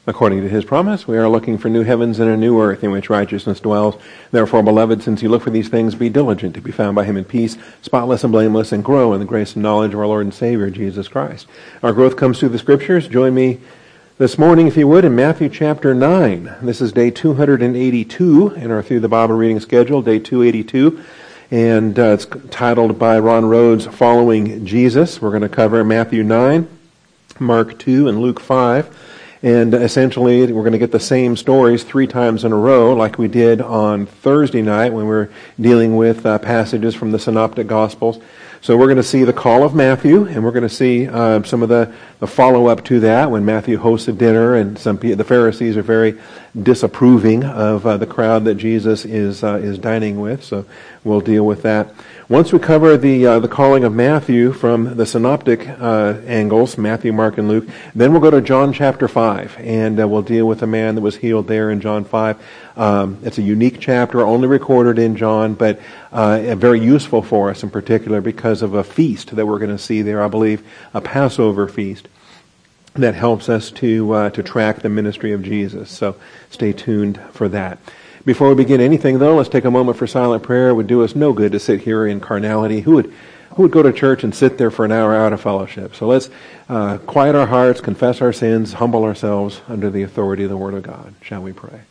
According to his promise, we are looking for new heavens and a new earth in which righteousness dwells. Therefore, beloved, since you look for these things, be diligent to be found by him in peace, spotless and blameless, and grow in the grace and knowledge of our Lord and Savior, Jesus Christ. Our growth comes through the Scriptures. Join me this morning, if you would, in Matthew chapter 9. This is day 282 in our Through the Bible reading schedule, day 282. And it's titled by Ron Rhodes, Following Jesus. We're going to cover Matthew 9, Mark 2, and Luke 5. And essentially, we're going to get the same stories 3 times in a row, like we did on Thursday night when we were dealing with passages from the Synoptic Gospels. So we're going to see the call of Matthew, and we're going to see some of the follow-up to that when Matthew hosts a dinner, and the Pharisees are very disapproving of the crowd that Jesus is dining with. So we'll deal with that. Once we cover the calling of Matthew from the synoptic angles, Matthew, Mark, and Luke, then we'll go to John chapter 5, and we'll deal with the man that was healed there in John 5. It's a unique chapter, only recorded in John, but very useful for us in particular because of a feast that we're going to see there, I believe, a Passover feast that helps us to track the ministry of Jesus. So stay tuned for that. Before we begin anything, though, let's take a moment for silent prayer. It would do us no good to sit here in carnality. Who would go to church and sit there for an hour out of fellowship? So let's quiet our hearts, confess our sins, humble ourselves under the authority of the Word of God. Shall we pray?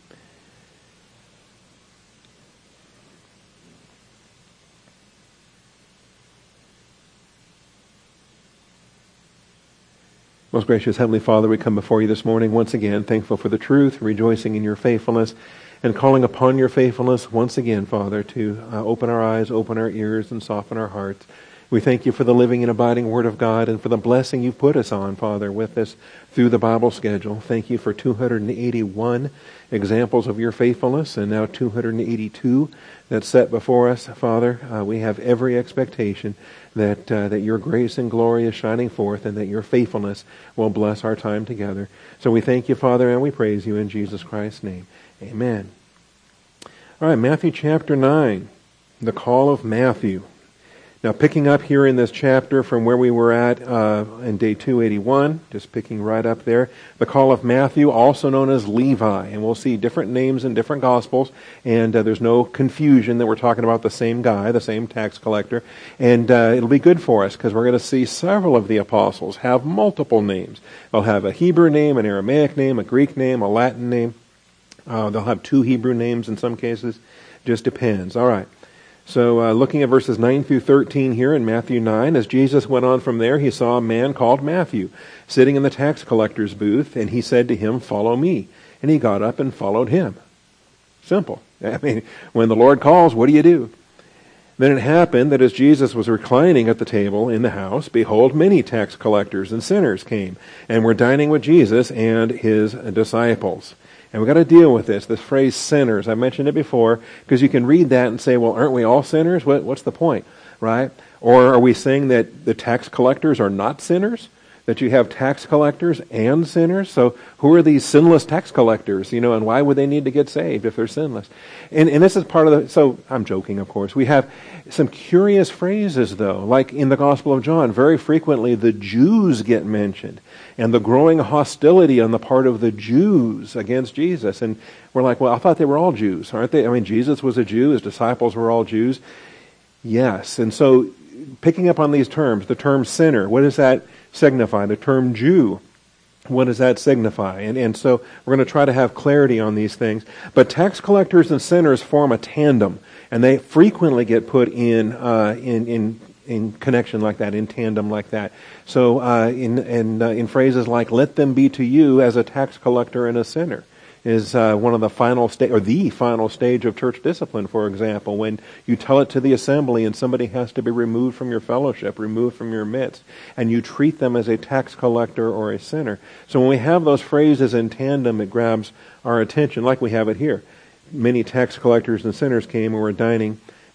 Most gracious Heavenly Father, we come before you this morning once again, thankful for the truth, rejoicing in your faithfulness, and calling upon your faithfulness once again, Father, to open our eyes, open our ears, and soften our hearts. We thank you for the living and abiding Word of God and for the blessing you've put us on, Father, with this through the Bible schedule. Thank you for 281 examples of your faithfulness and now 282 that's set before us, Father. We have every expectation that your grace and glory is shining forth and that your faithfulness will bless our time together. So we thank you, Father, and we praise you in Jesus Christ's name. Amen. All right, Matthew chapter 9, the call of Matthew. Now, picking up here in this chapter from where we were at in day 281, just picking right up there, the call of Matthew, also known as Levi. And we'll see different names in different Gospels, and there's no confusion that we're talking about the same guy, the same tax collector. And it'll be good for us because we're going to see several of the apostles have multiple names. They'll have a Hebrew name, an Aramaic name, a Greek name, a Latin name. They'll have 2 Hebrew names in some cases. Just depends. All right. So looking at verses 9 through 13 here in Matthew 9, as Jesus went on from there, he saw a man called Matthew sitting in the tax collector's booth, and he said to him, "Follow me." And he got up and followed him. Simple. I mean, when the Lord calls, what do? Then it happened that as Jesus was reclining at the table in the house, behold, many tax collectors and sinners came and were dining with Jesus and his disciples. And we've got to deal with this phrase sinners. I mentioned it before because you can read that and say, well, aren't we all sinners? What's the point, right? Or are we saying that the tax collectors are not sinners? That you have tax collectors and sinners? So who are these sinless tax collectors, and why would they need to get saved if they're sinless? And this is part of so I'm joking, of course. We have some curious phrases, though, like in the Gospel of John, very frequently the Jews get mentioned and the growing hostility on the part of the Jews against Jesus. And we're like, well, I thought they were all Jews, aren't they? I mean, Jesus was a Jew, his disciples were all Jews. Yes, and so picking up on these terms, the term sinner, what does that signify? The term Jew, what does that signify? And so we're going to try to have clarity on these things. But tax collectors and sinners form a tandem, and they frequently get put in connection like that, in tandem like that. So in phrases like "let them be to you as a tax collector and a sinner" is one of the final stage, or the final stage of church discipline, for example, when you tell it to the assembly and somebody has to be removed from your fellowship, removed from your midst, and you treat them as a tax collector or a sinner. So when we have those phrases in tandem, it grabs our attention, like we have it here. Many tax collectors and sinners came and were dining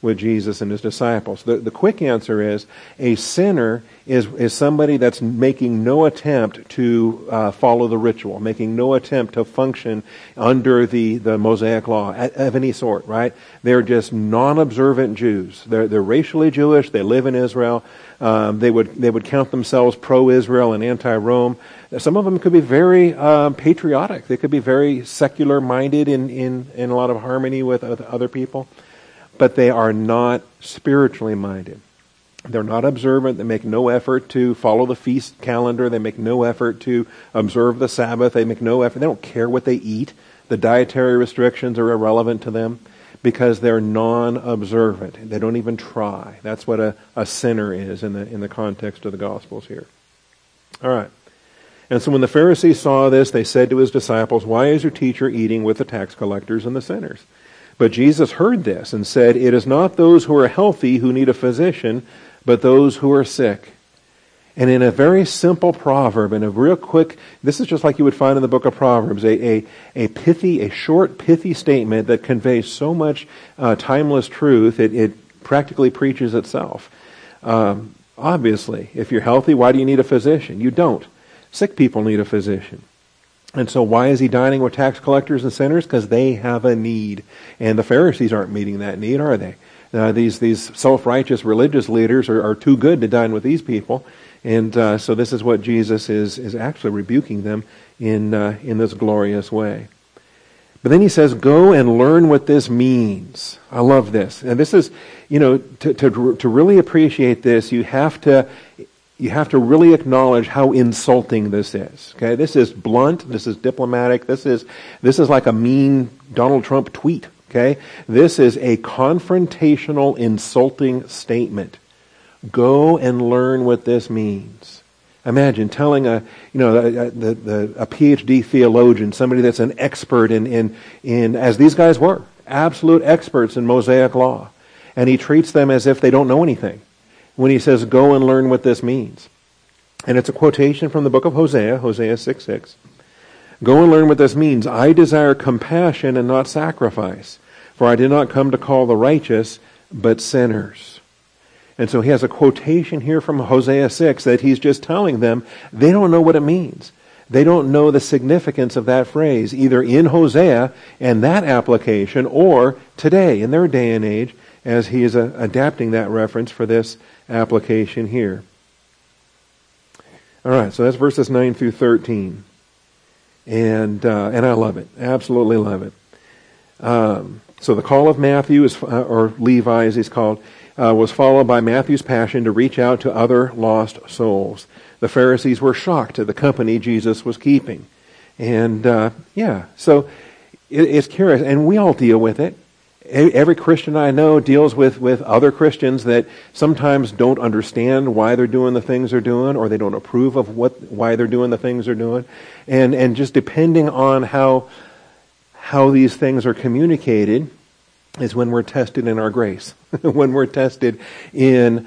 with Jesus and his disciples? The quick answer is a sinner is somebody that's making no attempt to follow the ritual, making no attempt to function under the Mosaic law of any sort, right? They're just non-observant Jews. They're racially Jewish. They live in Israel. They would count themselves pro-Israel and anti-Rome. Some of them could be very patriotic. They could be very secular-minded in a lot of harmony with other people. But they are not spiritually minded. They're not observant. They make no effort to follow the feast calendar. They make no effort to observe the Sabbath. They make no effort. They don't care what they eat. The dietary restrictions are irrelevant to them because they're non-observant. They don't even try. That's what a sinner is in the context of the Gospels here. All right. And so when the Pharisees saw this, they said to his disciples, "Why is your teacher eating with the tax collectors and the sinners?" But Jesus heard this and said, "It is not those who are healthy who need a physician, but those who are sick." And in a very simple proverb, in a real quick, this is just like you would find in the book of Proverbs, a short, pithy statement that conveys so much timeless truth, it practically preaches itself. Obviously, if you're healthy, why do you need a physician? You don't. Sick people need a physician. And so why is he dining with tax collectors and sinners? Because they have a need. And the Pharisees aren't meeting that need, are they? These self-righteous religious leaders are too good to dine with these people. And so this is what Jesus is actually rebuking them in this glorious way. But then he says, "Go and learn what this means." I love this. And this is, to really appreciate this, you have to really acknowledge how insulting this is. Okay, this is blunt. This is diplomatic. This is like a mean Donald Trump tweet. Okay, this is a confrontational, insulting statement. Go and learn what this means. Imagine telling a PhD theologian, somebody that's an expert in as these guys were, absolute experts in Mosaic law, and he treats them as if they don't know anything when he says, "Go and learn what this means." And it's a quotation from the book of Hosea, Hosea 6:6. "Go and learn what this means. I desire compassion and not sacrifice, for I did not come to call the righteous, but sinners." And so he has a quotation here from Hosea 6 that he's just telling them they don't know what it means. They don't know the significance of that phrase, either in Hosea and that application, or today, in their day and age, as he is adapting that reference for this application here. All right, so that's verses 9 through 13. And I love it. Absolutely love it. So the call of Matthew, or Levi as he's called, was followed by Matthew's passion to reach out to other lost souls. The Pharisees were shocked at the company Jesus was keeping. And so it's curious. And we all deal with it. Every Christian I know deals with other Christians that sometimes don't understand why they're doing the things they're doing, or they don't approve of why they're doing the things they're doing. And just depending on how these things are communicated is when we're tested in our grace. When we're tested in,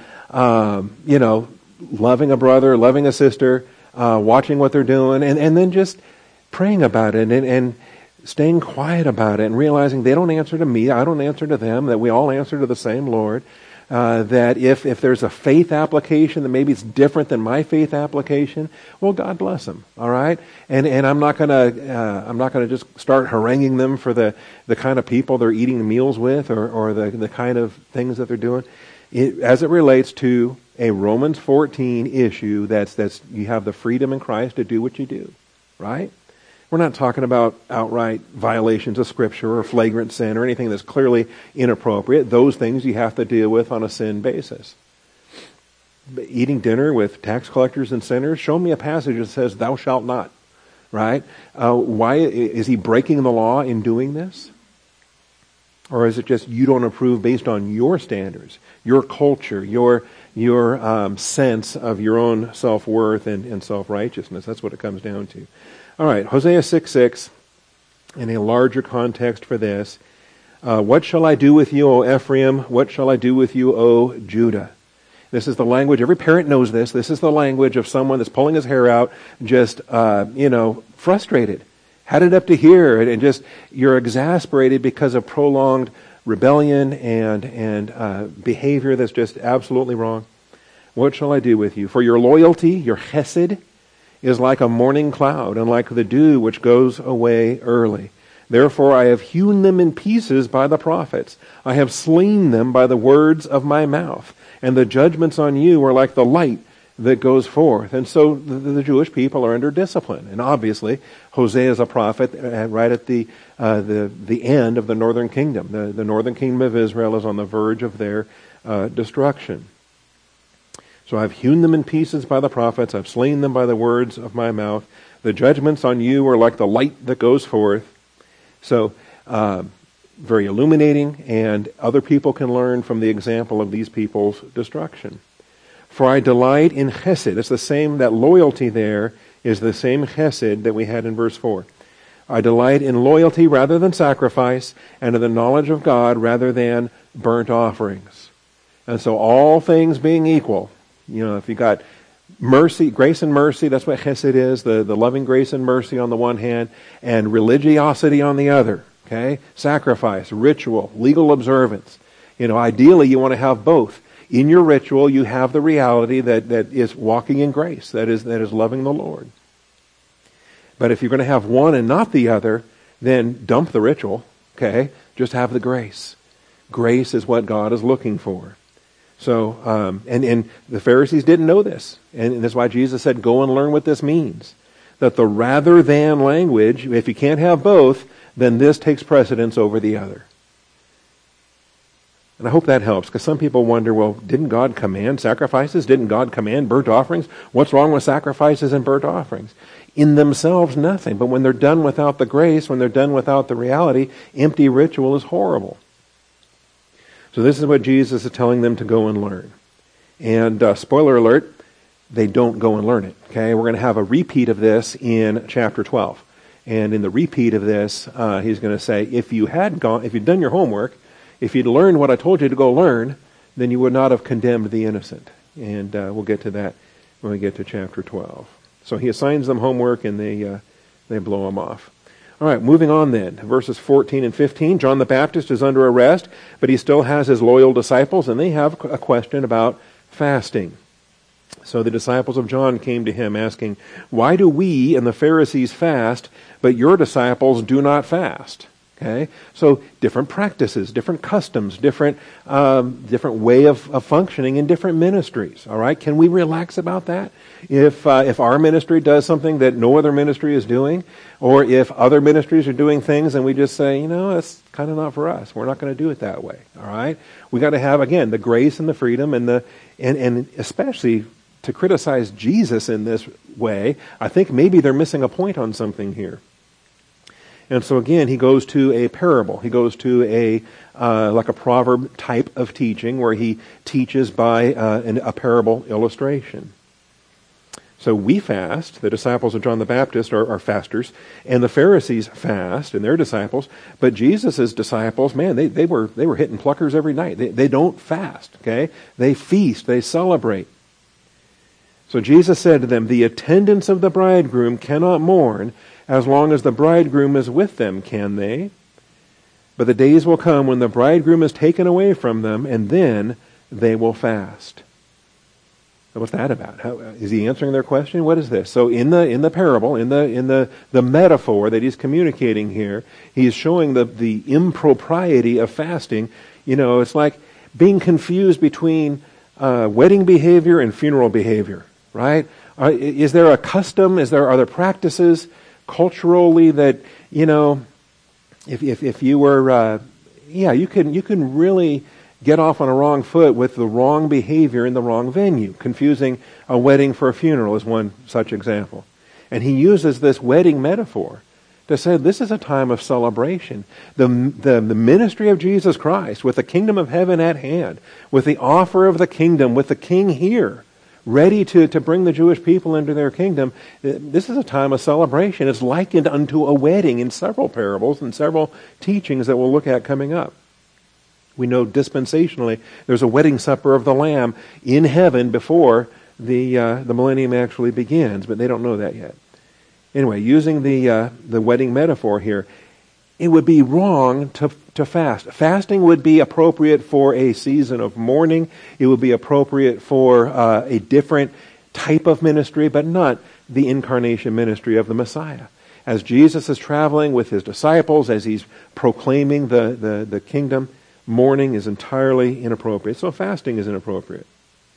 loving a brother, loving a sister, watching what they're doing, and then just praying about it and staying quiet about it and realizing they don't answer to me, I don't answer to them, that we all answer to the same Lord. That if there's a faith application that maybe it's different than my faith application, well, God bless them, all right. And I'm not gonna just start haranguing them for the kind of people they're eating meals with, or the kind of things that they're doing. As it relates to a Romans 14 issue, that's you have the freedom in Christ to do what you do, right? We're not talking about outright violations of Scripture or flagrant sin or anything that's clearly inappropriate. Those things you have to deal with on a sin basis. But eating dinner with tax collectors and sinners, show me a passage that says, "Thou shalt not," right? Why is he breaking the law in doing this? Or is it just you don't approve based on your standards, your culture, your sense of your own self-worth and self-righteousness? That's what it comes down to. All right, Hosea 6:6, in a larger context for this. What shall I do with you, O Ephraim? What shall I do with you, O Judah? This is the language, every parent knows this. This is the language of someone that's pulling his hair out, just, frustrated. Had it up to here, and just, you're exasperated because of prolonged rebellion and behavior that's just absolutely wrong. What shall I do with you? For your loyalty, your chesed, is like a morning cloud, and like the dew which goes away early. Therefore I have hewn them in pieces by the prophets. I have slain them by the words of my mouth. And the judgments on you are like the light that goes forth. And so the Jewish people are under discipline. And obviously, Hosea is a prophet right at the end of the northern kingdom. The northern kingdom of Israel is on the verge of their destruction. So I've hewn them in pieces by the prophets. I've slain them by the words of my mouth. The judgments on you are like the light that goes forth. So, very illuminating, and other people can learn from the example of these people's destruction. For I delight in chesed. It's the same, that loyalty there is the same chesed that we had in verse 4. I delight in loyalty rather than sacrifice, and in the knowledge of God rather than burnt offerings. And so all things being equal, if you got mercy, grace and mercy, that's what chesed is, the loving grace and mercy on the one hand, and religiosity on the other. Okay? Sacrifice, ritual, legal observance. Ideally you want to have both. In your ritual you have the reality that is walking in grace, that is loving the Lord. But if you're going to have one and not the other, then dump the ritual. Okay? Just have the grace. Grace is what God is looking for. So, and the Pharisees didn't know this. And that's why Jesus said, go and learn what this means. That the rather than language, if you can't have both, then this takes precedence over the other. And I hope that helps, because some people wonder, well, didn't God command sacrifices? Didn't God command burnt offerings? What's wrong with sacrifices and burnt offerings? In themselves, nothing. But when they're done without the grace, when they're done without the reality, empty ritual is horrible. So this is what Jesus is telling them to go and learn. And spoiler alert, they don't go and learn it. Okay, we're going to have a repeat of this in chapter 12. And in the repeat of this, he's going to say, if you'd done your homework, if you'd learned what I told you to go learn, then you would not have condemned the innocent. And we'll get to that when we get to chapter 12. So he assigns them homework, and they blow him off. All right, moving on then. Verses 14 and 15. John the Baptist is under arrest, but he still has his loyal disciples, and they have a question about fasting. So the disciples of John came to him asking, why do we and the Pharisees fast, but your disciples do not fast? Okay, so different practices, different customs, different way of functioning in different ministries. All right, can we relax about that? If our ministry does something that no other ministry is doing, or if other ministries are doing things and we just say, that's kind of not for us. We're not going to do it that way. All right, we got to have, again, the grace and the freedom and especially to criticize Jesus in this way. I think maybe they're missing a point on something here. And so again, he goes to a parable. He goes to like a proverb type of teaching where he teaches by a parable illustration. So we fast, the disciples of John the Baptist are fasters, and the Pharisees fast, and their disciples. But Jesus' disciples, man, they were hitting pluckers every night. They don't fast, okay? They feast, they celebrate. So Jesus said to them, the attendants of the bridegroom cannot mourn as long as the bridegroom is with them, can they? But the days will come when the bridegroom is taken away from them, and then they will fast. So what's that about? How, is he answering their question? What is this? So in the parable, in the metaphor that he's communicating here, he's showing the impropriety of fasting. It's like being confused between wedding behavior and funeral behavior, right? Is there a custom? Are there practices culturally that, if you were, you can really get off on a wrong foot with the wrong behavior in the wrong venue. Confusing a wedding for a funeral is one such example. And he uses this wedding metaphor to say this is a time of celebration. The ministry of Jesus Christ, with the kingdom of heaven at hand, with the offer of the kingdom, with the king here, ready to bring the Jewish people into their kingdom. This is a time of celebration. It's likened unto a wedding in several parables and several teachings that we'll look at coming up. We know dispensationally there's a wedding supper of the Lamb in heaven before the millennium actually begins, but they don't know that yet. Anyway, using the wedding metaphor here, it would be wrong to fast. Fasting would be appropriate for a season of mourning. It would be appropriate for a different type of ministry, but not the incarnation ministry of the Messiah. As Jesus is traveling with his disciples, as he's proclaiming the kingdom, mourning is entirely inappropriate. So fasting is inappropriate.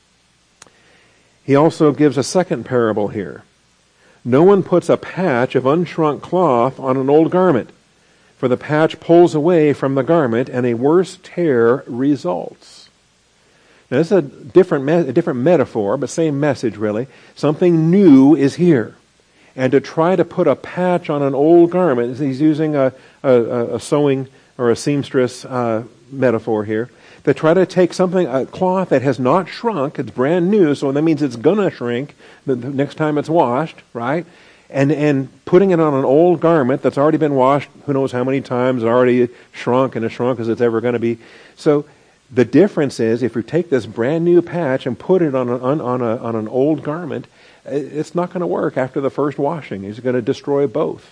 He also gives a second parable here. No one puts a patch of unshrunk cloth on an old garment, for the patch pulls away from the garment, and a worse tear results. Now, this is a different metaphor, but same message, really. Something new is here. And to try to put a patch on an old garment, he's using a sewing or a seamstress metaphor here, to try to take a cloth that has not shrunk, it's brand new, so that means it's going to shrink the next time it's washed, right? And putting it on an old garment that's already been washed, who knows how many times, already shrunk and as shrunk as it's ever going to be. So the difference is, if you take this brand new patch and put it on an old garment, it's not going to work after the first washing. It's going to destroy both.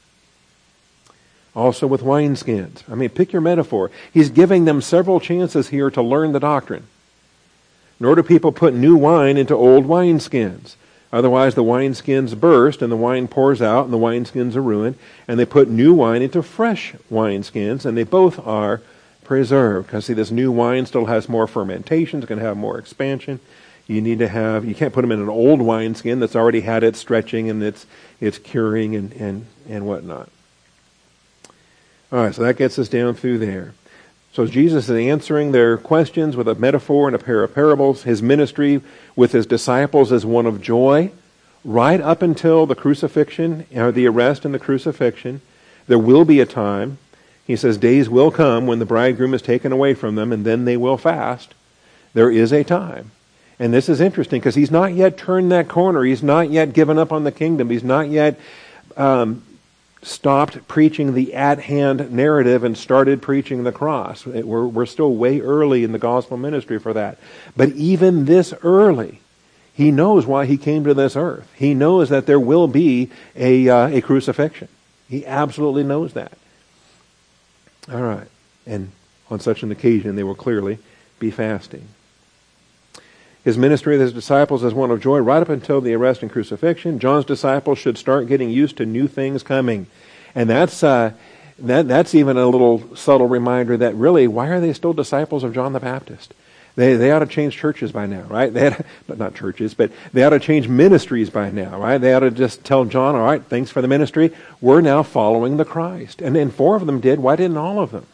Also with wineskins. I mean, pick your metaphor. He's giving them several chances here to learn the doctrine. Nor do people put new wine into old wineskins. Otherwise, the wineskins burst and the wine pours out and the wineskins are ruined. And they put new wine into fresh wineskins, and they both are preserved. Because see, this new wine still has more fermentation. It's going to have more expansion. You can't put them in an old wineskin that's already had its stretching and its curing and whatnot. All right, so that gets us down through there. So Jesus is answering their questions with a metaphor and a pair of parables. His ministry with his disciples is one of joy, right up until the crucifixion, or the arrest and the crucifixion. There will be a time, he says, days will come when the bridegroom is taken away from them, and then they will fast. There is a time. And this is interesting, because he's not yet turned that corner. He's not yet given up on the kingdom. He's not yet stopped preaching the at-hand narrative and started preaching the cross. We're still way early in the gospel ministry for that. But even this early, he knows why he came to this earth. He knows that there will be a crucifixion. He absolutely knows that. All right. And on such an occasion, they will clearly be fasting. His ministry with his disciples is one of joy right up until the arrest and crucifixion. John's disciples should start getting used to new things coming. And that's even a little subtle reminder that really, why are they still disciples of John the Baptist? They ought to change churches by now, right? Not churches, but they ought to change ministries by now, right? They ought to just tell John, all right, thanks for the ministry. We're now following the Christ. And then 4 of them did. Why didn't all of them?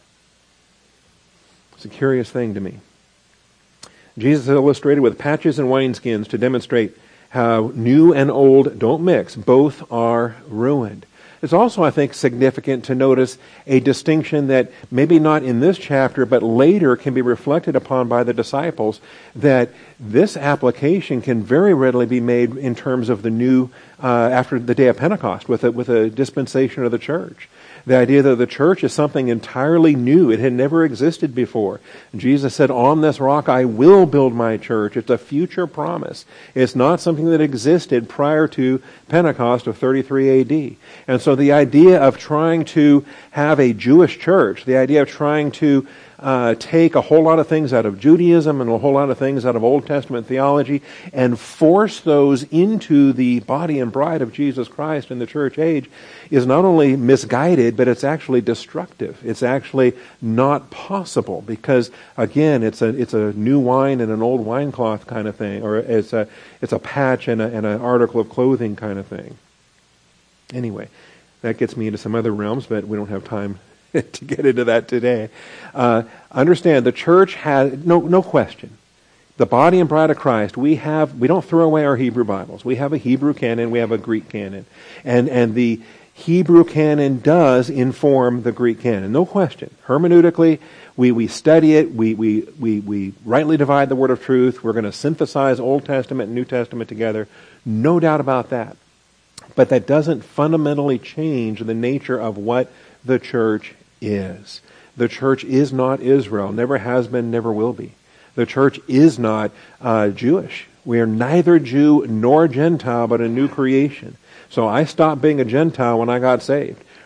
It's a curious thing to me. Jesus illustrated with patches and wineskins to demonstrate how new and old don't mix. Both are ruined. It's also, I think, significant to notice a distinction that maybe not in this chapter, but later can be reflected upon by the disciples, that this application can very readily be made in terms of the new, after the day of Pentecost, with a dispensation of the church. The idea that the church is something entirely new. It had never existed before. Jesus said, on this rock I will build my church. It's a future promise. It's not something that existed prior to Pentecost of 33 AD. And so the idea of trying to have a Jewish church, the idea of trying to take a whole lot of things out of Judaism and a whole lot of things out of Old Testament theology and force those into the body and bride of Jesus Christ in the church age is not only misguided, but it's actually destructive. It's actually not possible because, again, it's a new wine and an old wine cloth kind of thing, or it's a patch and an article of clothing kind of thing. Anyway, that gets me into some other realms, but we don't have time to get into that today. Understand, the church has, no question, the body and bride of Christ, we don't throw away our Hebrew Bibles. We have a Hebrew canon, we have a Greek canon. And the Hebrew canon does inform the Greek canon, no question. Hermeneutically, we study it, we rightly divide the word of truth, we're going to synthesize Old Testament and New Testament together, no doubt about that. But that doesn't fundamentally change the nature of what the church is. The church is not Israel, never has been, never will be. The church is not Jewish. We are neither Jew nor Gentile, but a new creation. So I stopped being a Gentile when I got saved.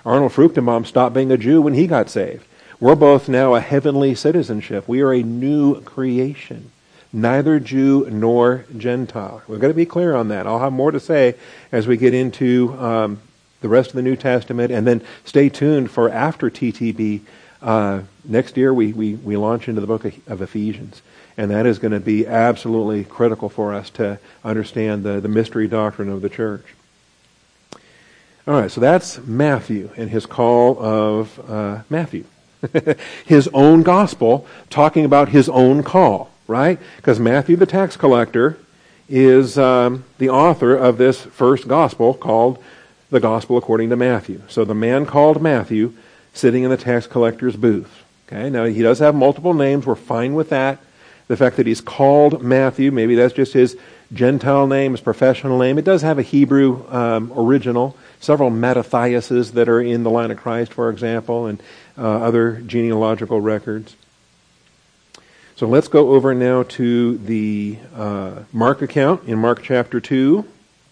Arnold Fruchtenbaum stopped being a Jew when he got saved. We're both now a heavenly citizenship. We are a new creation, neither Jew nor Gentile. We've got to be clear on that. I'll have more to say as we get into the rest of the New Testament, and then stay tuned for after TTB. Next year we launch into the book of Ephesians, and that is going to be absolutely critical for us to understand the mystery doctrine of the church. All right, so that's Matthew and his call of Matthew. His own gospel, talking about his own call, right? Because Matthew the tax collector is the author of this first gospel called the Gospel according to Matthew. So the man called Matthew, sitting in the tax collector's booth. Okay, now he does have multiple names. We're fine with that. The fact that he's called Matthew, maybe that's just his Gentile name, his professional name. It does have a Hebrew original. Several Mattathiases that are in the line of Christ, for example, and other genealogical records. So let's go over now to the Mark account in Mark chapter 2.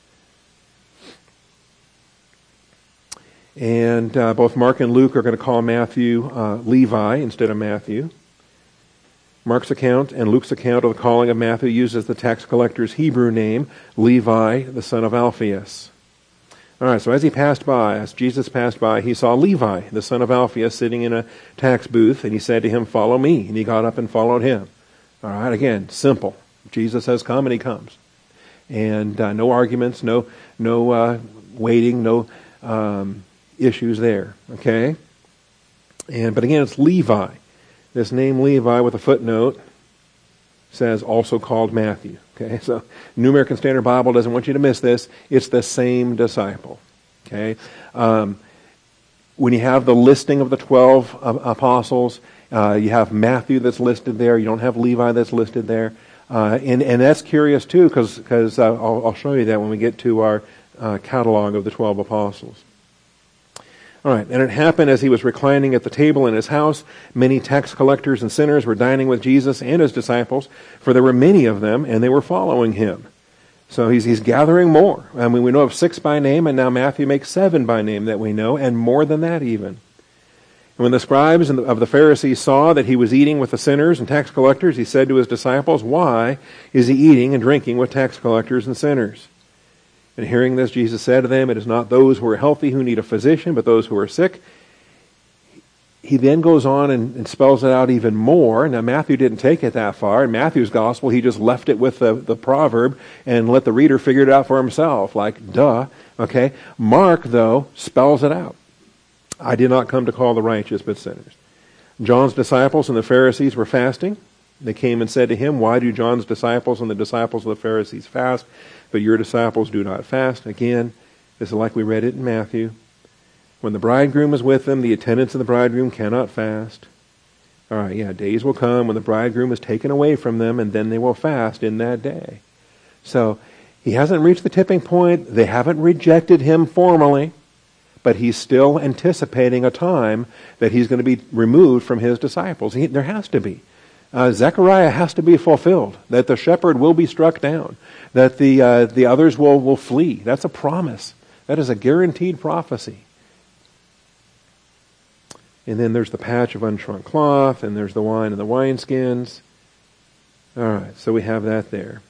And both Mark and Luke are going to call Matthew Levi instead of Matthew. Mark's account and Luke's account of the calling of Matthew uses the tax collector's Hebrew name, Levi, the son of Alphaeus. All right, so as Jesus passed by, he saw Levi, the son of Alphaeus, sitting in a tax booth, and he said to him, "Follow me." And he got up and followed him. All right, again, simple. Jesus has come, and he comes. And no arguments, no waiting, no issues there, okay? But again, it's Levi. This name Levi with a footnote says also called Matthew, okay? So New American Standard Bible doesn't want you to miss this. It's the same disciple, okay? When you have the listing of the 12 apostles, you have Matthew that's listed there. You don't have Levi that's listed there. And that's curious too, because I'll show you that when we get to our catalog of the 12 apostles. All right, and it happened as he was reclining at the table in his house, many tax collectors and sinners were dining with Jesus and his disciples, for there were many of them, and they were following him. So he's gathering more. I mean, we know of 6 by name, and now Matthew makes 7 by name that we know, and more than that even. And when the scribes of the Pharisees saw that he was eating with the sinners and tax collectors, he said to his disciples, "Why is he eating and drinking with tax collectors and sinners?" And hearing this, Jesus said to them, "It is not those who are healthy who need a physician, but those who are sick." He then goes on and spells it out even more. Now, Matthew didn't take it that far. In Matthew's gospel, he just left it with the proverb and let the reader figure it out for himself, like, duh. Okay? Mark, though, spells it out. "I did not come to call the righteous, but sinners." John's disciples and the Pharisees were fasting. They came and said to him, "Why do John's disciples and the disciples of the Pharisees fast, but your disciples do not fast?" Again, this is like we read it in Matthew. When the bridegroom is with them, the attendants of the bridegroom cannot fast. All right, yeah, days will come when the bridegroom is taken away from them, and then they will fast in that day. So he hasn't reached the tipping point. They haven't rejected him formally, but he's still anticipating a time that he's going to be removed from his disciples. There has to be. Zechariah has to be fulfilled, that the shepherd will be struck down, that the others will flee. That's a promise. That is a guaranteed prophecy. And then there's the patch of unshrunk cloth, and there's the wine and the wineskins. All right, so we have that there.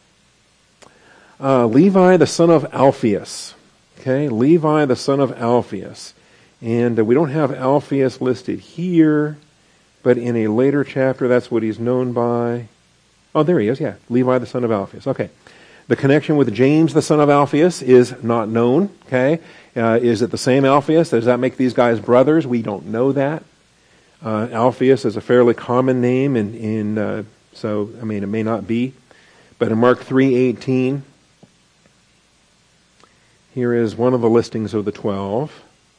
Levi, the son of Alphaeus. Okay, Levi, the son of Alphaeus. And we don't have Alphaeus listed here, but in a later chapter, that's what he's known by. Oh, there he is, yeah. Levi, the son of Alphaeus. Okay. The connection with James, the son of Alphaeus, is not known. Okay. Is it the same Alphaeus? Does that make these guys brothers? We don't know that. Alphaeus is a fairly common name, so, I mean, it may not be. But in Mark 3:18, here is one of the listings of the 12.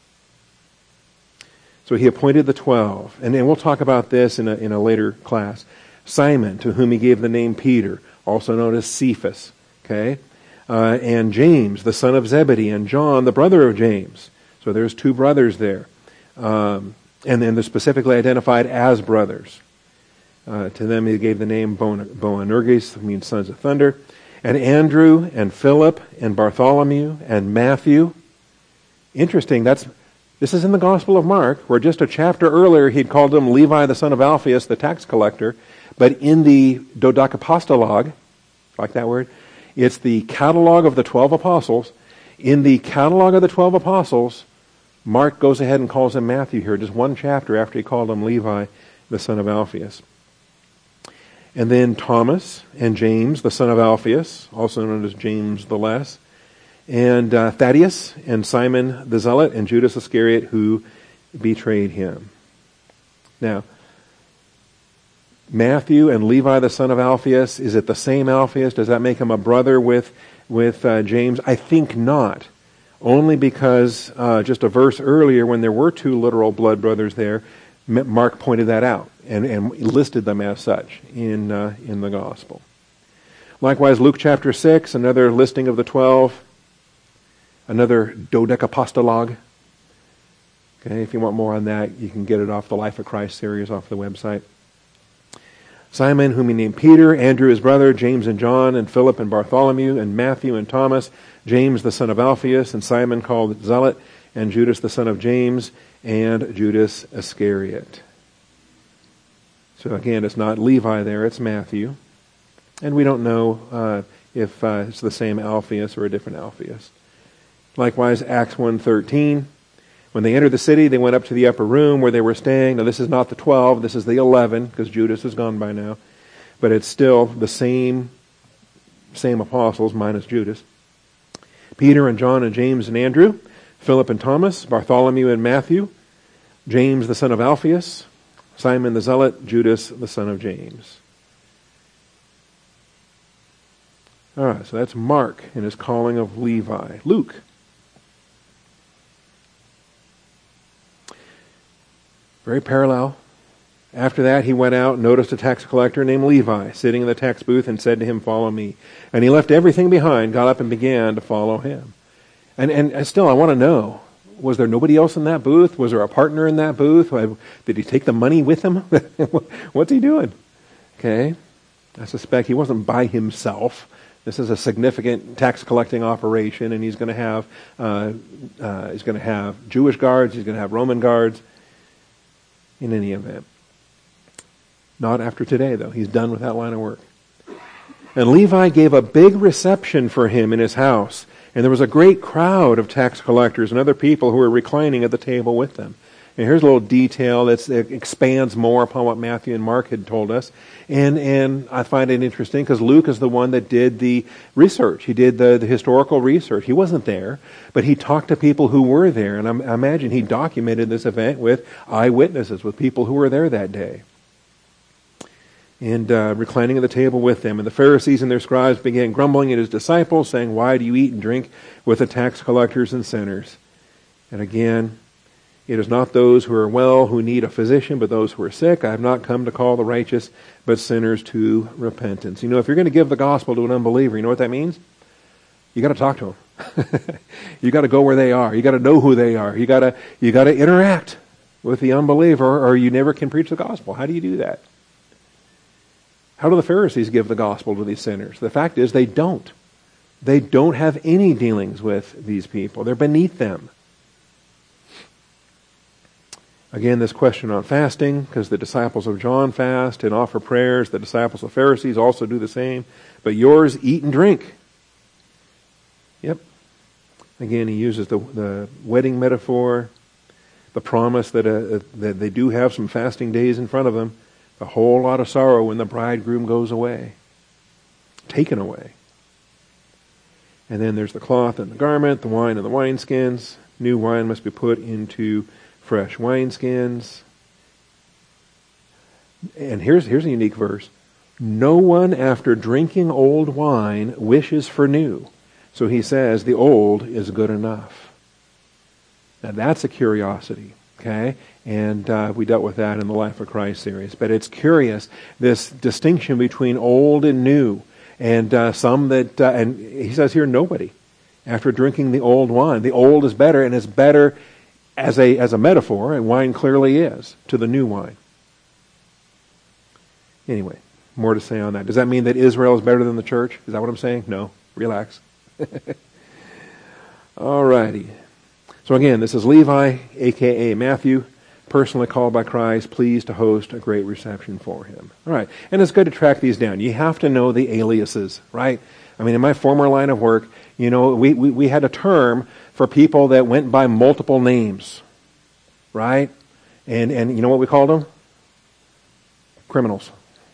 So he appointed the 12, and we'll talk about this in a later class. Simon, to whom he gave the name Peter, also known as Cephas, okay, and James, the son of Zebedee, and John, the brother of James. So there's 2 brothers there, and then they're specifically identified as brothers. To them he gave the name Boanerges, which means sons of thunder, and Andrew, and Philip, and Bartholomew, and Matthew. Interesting, that's This is in the Gospel of Mark, where just a chapter earlier he'd called him Levi the son of Alphaeus, the tax collector. But in the Dodecapostologue, like that word, it's the catalog of the 12 apostles. In the catalog of the 12 apostles, Mark goes ahead and calls him Matthew here, just one chapter after he called him Levi the son of Alphaeus. And then Thomas and James, the son of Alphaeus, also known as James the Less, and Thaddeus and Simon the Zealot and Judas Iscariot, who betrayed him. Now, Matthew and Levi the son of Alphaeus, is it the same Alphaeus? Does that make him a brother with James? I think not. Only because just a verse earlier, when there were two literal blood brothers there, Mark pointed that out and listed them as such in the Gospel. Likewise, Luke chapter 6, another listing of the 12, another Dodecapostologue. Okay, if you want more on that, you can get it off the Life of Christ series off the website. Simon, whom he named Peter, Andrew his brother, James and John, and Philip and Bartholomew, and Matthew and Thomas, James the son of Alphaeus, and Simon called Zealot, and Judas the son of James, and Judas Iscariot. So again, it's not Levi there, it's Matthew. And we don't know if it's the same Alphaeus or a different Alphaeus. Likewise, Acts 1:13. When they entered the city, they went up to the upper room where they were staying. Now, this is not the 12, this is the 11, because Judas is gone by now. But it's still the same apostles, minus Judas. Peter and John and James and Andrew, Philip and Thomas, Bartholomew and Matthew, James the son of Alphaeus, Simon the Zealot, Judas the son of James. All right, so that's Mark in his calling of Levi. Luke. Very parallel. After that, he went out and noticed a tax collector named Levi sitting in the tax booth and said to him, "Follow me." And he left everything behind, got up and began to follow him. And still, I want to know, was there nobody else in that booth? Was there a partner in that booth? Did he take the money with him? What's he doing? Okay. I suspect he wasn't by himself. This is a significant tax collecting operation, and he's going to have Jewish guards, he's going to have Roman guards. In any event. Not after today, though. He's done with that line of work. And Levi gave a big reception for him in his house. And there was a great crowd of tax collectors and other people who were reclining at the table with them. And here's a little detail that expands more upon what Matthew and Mark had told us. And I find it interesting because Luke is the one that did the research. He did the historical research. He wasn't there, but he talked to people who were there. And I imagine he documented this event with eyewitnesses, with people who were there that day. And reclining at the table with them. And the Pharisees and their scribes began grumbling at his disciples, saying, "Why do you eat and drink with the tax collectors and sinners?" And again, it is not those who are well who need a physician, but those who are sick. I have not come to call the righteous, but sinners to repentance. You know, if you're going to give the gospel to an unbeliever, you know what that means? You got to talk to them. You got to go where they are. You got to know who they are. You got to interact with the unbeliever, or you never can preach the gospel. How do you do that? How do the Pharisees give the gospel to these sinners? The fact is they don't. They don't have any dealings with these people. They're beneath them. Again, this question on fasting, because the disciples of John fast and offer prayers. The disciples of Pharisees also do the same. But yours, eat and drink. Yep. Again, he uses the wedding metaphor, the promise that they do have some fasting days in front of them. A whole lot of sorrow when the bridegroom goes away, taken away. And then there's the cloth and the garment, the wine and the wineskins. New wine must be put into fresh wineskins. And here's a unique verse. No one after drinking old wine wishes for new. So he says the old is good enough. Now that's a curiosity, okay? And we dealt with that in the Life of Christ series. But it's curious, this distinction between old and new. And some that, and he says here, nobody. After drinking the old wine. The old is better, and it's better as a metaphor, and wine clearly is, to the new wine. Anyway, more to say on that. Does that mean that Israel is better than the church? Is that what I'm saying? No. Relax. All righty. So again, this is Levi, a.k.a. Matthew, personally called by Christ, pleased to host a great reception for him. All right, and it's good to track these down. You have to know the aliases, right? I mean, in my former line of work, we had a term for people that went by multiple names, right? And you know what we called them? Criminals.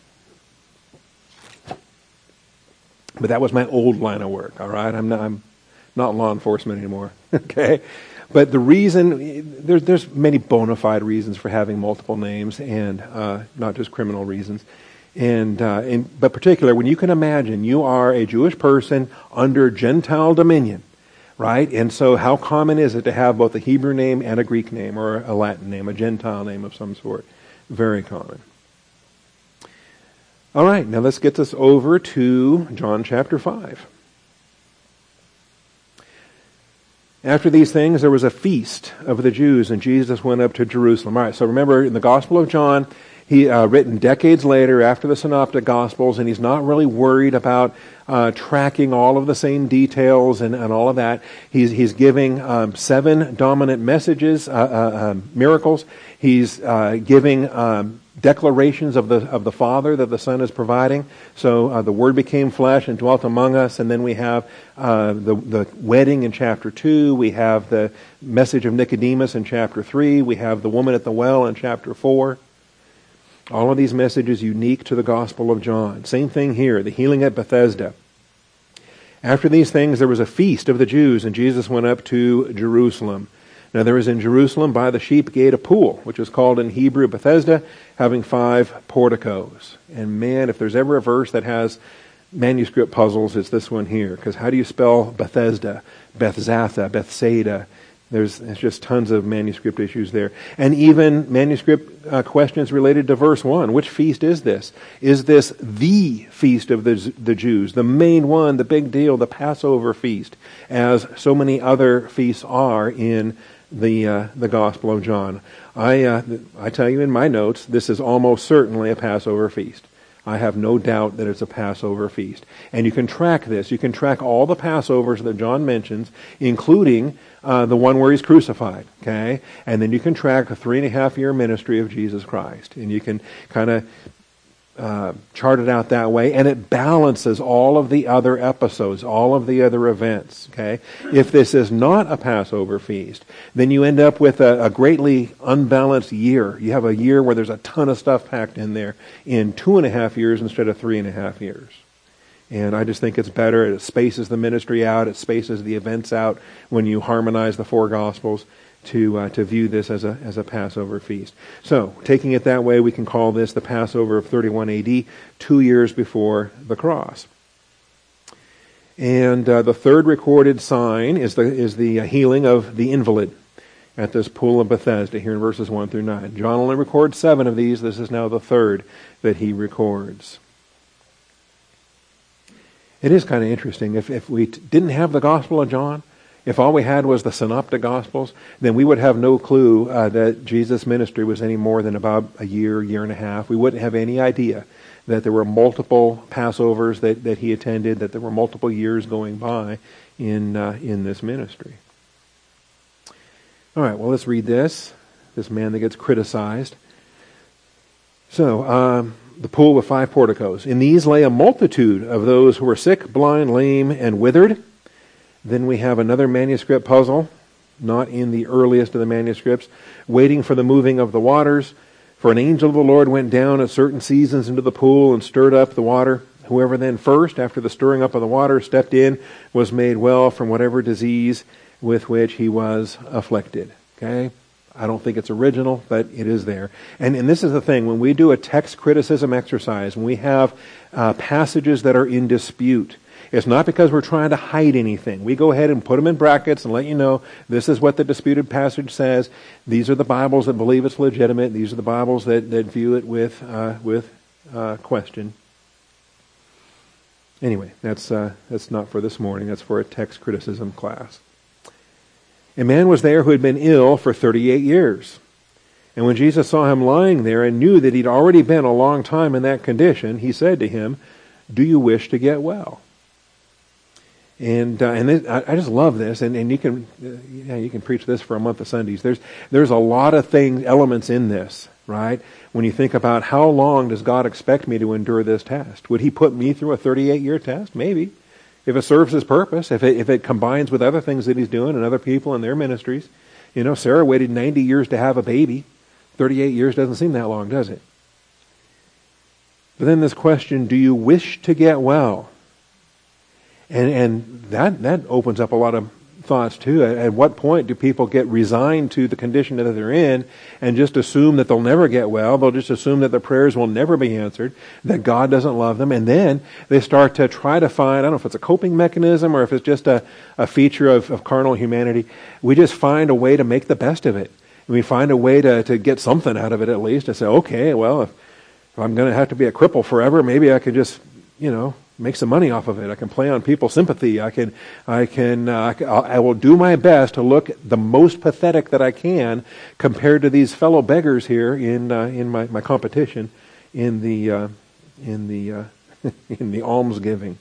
But that was my old line of work, all right? I'm not law enforcement anymore, okay? But the reason, there's many bona fide reasons for having multiple names, and not just criminal reasons. But particular, when you can imagine you are a Jewish person under Gentile dominion, right? And so how common is it to have both a Hebrew name and a Greek name, or a Latin name, a Gentile name of some sort? Very common. All right, now let's get this over to John chapter 5. After these things, there was a feast of the Jews, and Jesus went up to Jerusalem. All right, so remember, in the Gospel of John, he written decades later after the Synoptic Gospels, and he's not really worried about tracking all of the same details and all of that. He's giving 7 dominant messages, miracles. He's giving declarations of the Father that the Son is providing. So the Word became flesh and dwelt among us, and then we have the wedding in chapter 2. We have the message of Nicodemus in chapter 3. We have the woman at the well in chapter 4. All of these messages unique to the Gospel of John. Same thing here, the healing at Bethesda. After these things, there was a feast of the Jews, and Jesus went up to Jerusalem. Now there is in Jerusalem by the sheep gate a pool, which is called in Hebrew Bethesda, having 5 porticos. And man, if there's ever a verse that has manuscript puzzles, it's this one here. Because how do you spell Bethesda, Bethzatha, Bethsaida? There's just tons of manuscript issues there. And even manuscript questions related to verse 1. Which feast is this? Is this the feast of the Jews? The main one, the big deal, the Passover feast, as so many other feasts are in the Gospel of John. I tell you in my notes, this is almost certainly a Passover feast. I have no doubt that it's a Passover feast. And you can track this. You can track all the Passovers that John mentions, including the one where he's crucified. Okay? And then you can track a 3.5-year ministry of Jesus Christ. And you can kind of chart it out that way. And it balances all of the other episodes, all of the other events. Okay? If this is not a Passover feast, then you end up with a greatly unbalanced year. You have a year where there's a ton of stuff packed in there in 2.5 years instead of 3.5 years. And I just think it's better. It spaces the ministry out. It spaces the events out when you harmonize the 4 Gospels to view this as a Passover feast. So, taking it that way, we can call this the Passover of 31 AD, 2 years before the cross. And the third recorded sign is the healing of the invalid at this pool of Bethesda here in verses 1 through 9. John only records 7 of these. This is now the third that he records. It is kind of interesting. If we didn't have the Gospel of John, if all we had was the Synoptic Gospels, then we would have no clue that Jesus' ministry was any more than about a year and a half. We wouldn't have any idea that there were multiple Passovers that he attended, that there were multiple years going by in this ministry. All right, well, let's read this man that gets criticized. So, the pool with 5 porticos. In these lay a multitude of those who were sick, blind, lame, and withered. Then we have another manuscript puzzle, not in the earliest of the manuscripts, waiting for the moving of the waters. For an angel of the Lord went down at certain seasons into the pool and stirred up the water. Whoever then first, after the stirring up of the water, stepped in, was made well from whatever disease with which he was afflicted. Okay? I don't think it's original, but it is there. And this is the thing. When we do a text criticism exercise, when we have passages that are in dispute, it's not because we're trying to hide anything. We go ahead and put them in brackets and let you know this is what the disputed passage says. These are the Bibles that believe it's legitimate. These are the Bibles that view it with question. Anyway, that's not for this morning. That's for a text criticism class. A man was there who had been ill for 38 years. And when Jesus saw him lying there and knew that he'd already been a long time in that condition, he said to him, "Do you wish to get well?" I just love this, and you can preach this for a month of Sundays. There's a lot of elements in this, right? When you think about how long does God expect me to endure this test? Would He put me through a 38-year test? Maybe, if it serves His purpose, if it combines with other things that He's doing and other people in their ministries. Sarah waited 90 years to have a baby. 38 years doesn't seem that long, does it? But then this question: do you wish to get well? And that opens up a lot of thoughts too. At what point do people get resigned to the condition that they're in and just assume that they'll never get well? They'll just assume that their prayers will never be answered, that God doesn't love them, and then they start to try to find, I don't know if it's a coping mechanism or if it's just a feature of carnal humanity. We just find a way to make the best of it. We find a way to get something out of it at least, to say, okay, well, if I'm going to have to be a cripple forever, maybe I could just, make some money off of it. I can play on people's sympathy. I will do my best to look the most pathetic that I can compared to these fellow beggars here in my competition in the almsgiving.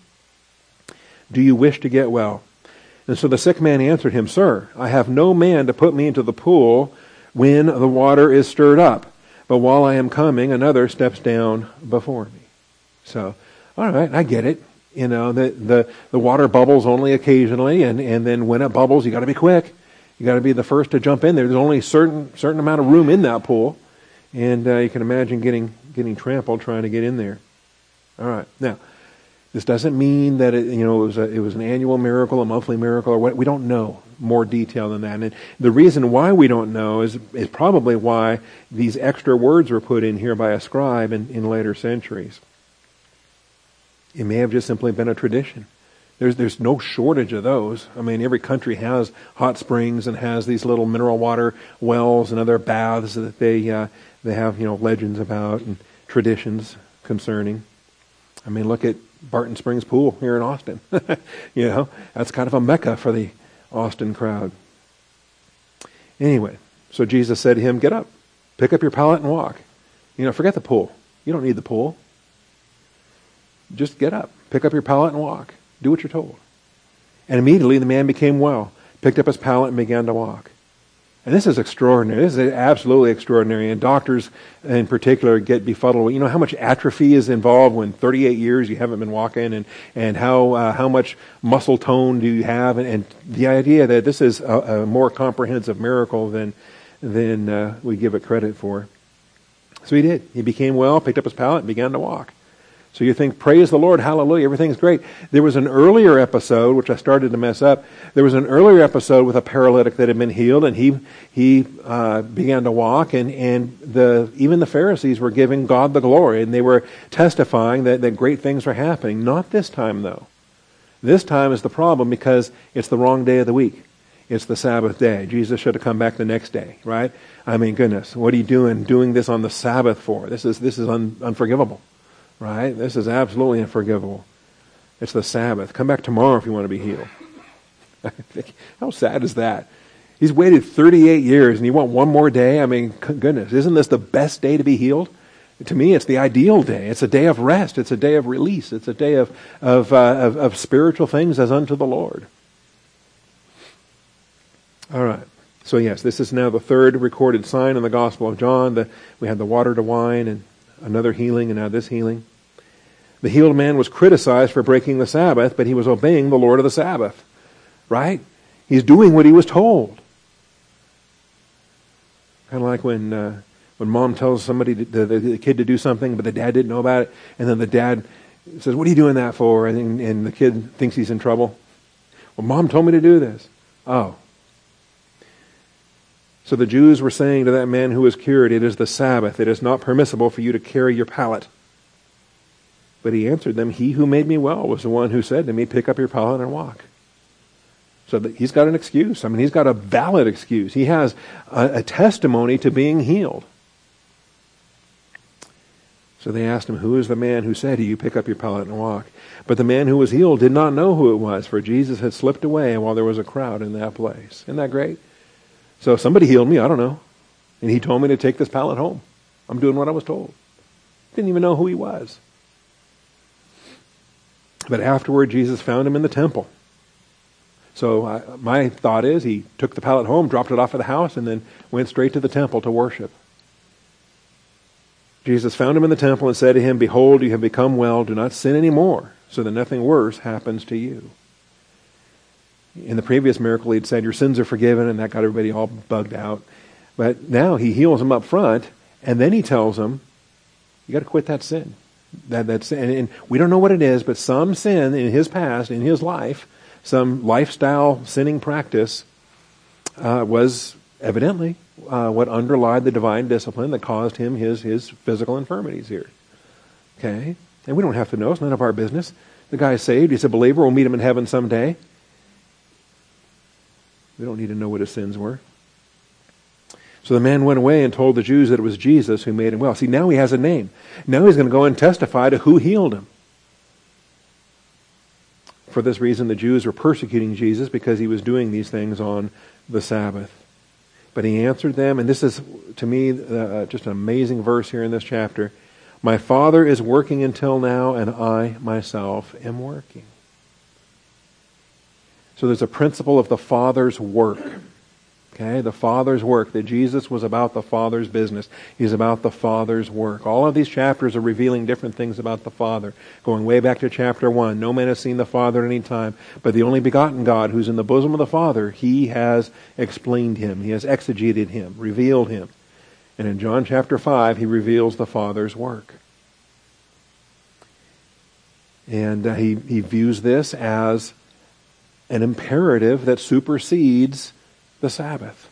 Do you wish to get well? And so the sick man answered him, Sir, I have no man to put me into the pool when the water is stirred up. But while I am coming, another steps down before me. So, all right, I get it. The water bubbles only occasionally, and then when it bubbles, you got to be quick. You got to be the first to jump in there. There's only a certain amount of room in that pool, and you can imagine getting trampled trying to get in there. All right, now this doesn't mean that it was an annual miracle, a monthly miracle, or what. We don't know more detail than that, and the reason why we don't know is probably why these extra words were put in here by a scribe in later centuries. It may have just simply been a tradition. There's no shortage of those. I mean, every country has hot springs and has these little mineral water wells and other baths that they have legends about and traditions concerning. I mean, look at Barton Springs Pool here in Austin. That's kind of a mecca for the Austin crowd. Anyway, so Jesus said to him, "Get up, pick up your pallet and walk." Forget the pool. You don't need the pool. Just get up, pick up your pallet and walk. Do what you're told. And immediately the man became well, picked up his pallet and began to walk. And this is extraordinary. This is absolutely extraordinary. And doctors in particular get befuddled. How much atrophy is involved when 38 years you haven't been walking, and how much muscle tone do you have? And the idea that this is a more comprehensive miracle than we give it credit for. So he did. He became well, picked up his pallet, and began to walk. So you think, praise the Lord, hallelujah, everything's great. There was an earlier episode, which I started to mess up. There was an earlier episode with a paralytic that had been healed, and he began to walk, and even the Pharisees were giving God the glory, and they were testifying that great things were happening. Not this time, though. This time is the problem because it's the wrong day of the week. It's the Sabbath day. Jesus should have come back the next day, right? I mean, goodness, what are you doing this on the Sabbath for? This is unforgivable. Right? This is absolutely unforgivable. It's the Sabbath. Come back tomorrow if you want to be healed. How sad is that? He's waited 38 years and you want one more day? I mean, goodness, isn't this the best day to be healed? To me, it's the ideal day. It's a day of rest. It's a day of release. It's a day of spiritual things as unto the Lord. All right. So yes, this is now the third recorded sign in the Gospel of John. We had the water to wine and another healing, and now this healing. The healed man was criticized for breaking the Sabbath, but he was obeying the Lord of the Sabbath. Right? He's doing what he was told. Kind of like when mom tells somebody, the kid to do something, but the dad didn't know about it, and then the dad says, "What are you doing that for?" And the kid thinks he's in trouble. "Well, Mom told me to do this." Oh. So the Jews were saying to that man who was cured, "It is the Sabbath. It is not permissible for you to carry your pallet." But he answered them, "He who made me well was the one who said to me, 'Pick up your pallet and walk.'" So he's got an excuse. I mean, he's got a valid excuse. He has a testimony to being healed. So they asked him, "Who is the man who said to you, 'Pick up your pallet and walk'?" But the man who was healed did not know who it was, for Jesus had slipped away while there was a crowd in that place. Isn't that great? So somebody healed me, I don't know. And he told me to take this pallet home. I'm doing what I was told. Didn't even know who he was. But afterward, Jesus found him in the temple. So my thought is he took the pallet home, dropped it off at the house, and then went straight to the temple to worship. Jesus found him in the temple and said to him, "Behold, you have become well. Do not sin anymore, so that nothing worse happens to you." In the previous miracle, he'd said, "Your sins are forgiven," and that got everybody all bugged out. But now he heals him up front, and then he tells him, you got to quit that sin. That's and we don't know what it is, but some sin in his past, in his life, some lifestyle sinning practice was evidently what underlied the divine discipline that caused him his physical infirmities here. Okay? And we don't have to know. It's none of our business. The guy's saved. He's a believer. We'll meet him in heaven someday. We don't need to know what his sins were. So the man went away and told the Jews that it was Jesus who made him well. See, now he has a name. Now he's going to go and testify to who healed him. For this reason, the Jews were persecuting Jesus because he was doing these things on the Sabbath. But he answered them, and this is, to me, just an amazing verse here in this chapter. My Father is working until now, and I myself am working. So there's a principle of the Father's work. Okay, the Father's work, that Jesus was about the Father's business. He's about the Father's work. All of these chapters are revealing different things about the Father. Going way back to chapter 1, no man has seen the Father at any time, but the only begotten God who's in the bosom of the Father, he has explained him. He has exegeted him, revealed him. And in John chapter 5, he reveals the Father's work. And he views this as an imperative that supersedes the Sabbath.